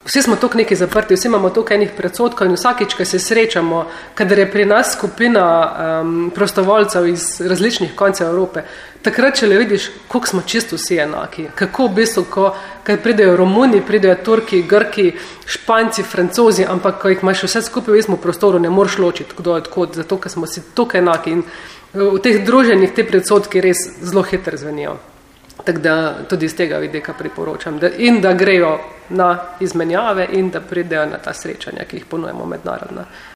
vsi smo toliko neki zaprti, vsi imamo toliko enih predsodkov in vsakič, ko se srečamo, kadar je pri nas skupina prostovoljcev iz različnih koncev Evrope, takrat, če le vidiš, koliko smo čisto vsi enaki, kako v bistvu, ko pridejo Romuni, pridejo Turki, Grki, Španci, Francozi, ampak ko jih imaš vse skupaj v istem prostoru, ne moreš ločiti, kdo je odkot, zato, ker smo si toliko enaki in v teh druženjih te predsodki res zelo hitro zvenijo. Tako da tudi iz tega vidika priporočam. Da grejo na izmenjave in da pridejo na ta srečanja, ki jih ponujemo mednarodna.